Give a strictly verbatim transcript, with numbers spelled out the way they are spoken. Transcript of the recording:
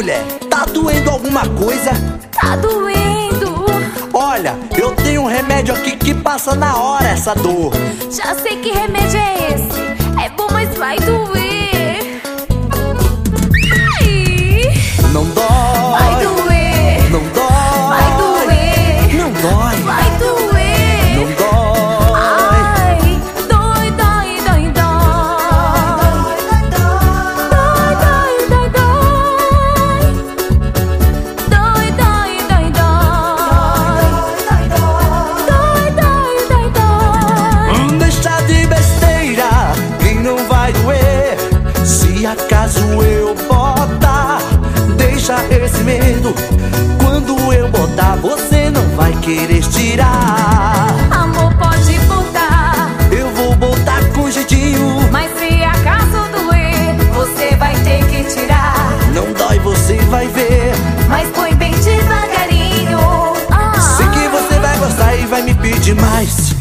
mulher? Tá doendo alguma coisa? Tá doendo. Olha, eu tenho um remédio aqui que passa na hora essa dor. Já sei que remédio é esse. É bom, mas vai doer. Ai. Não dói. Vai doer. Não dói. Vai doer. Não dói. Vai doer. Não dói. Ai, dói, dói, dói, dói. Dói, dói, dói, dói. Dói, dói, dói, dói. Dói, dói, dói, dói. Deixa de besteira, que não vai doer. Se acaso eu botar, deixa esse medo. Quando eu botar, você não vai querer tirar. Amor, pode botar, Eu vou botar com jeitinho. mas se acaso doer, você vai ter que tirar. Não dói, você vai ver. Mas põe bem devagarinho. Ah, Sei que você vai gostar e vai me pedir mais.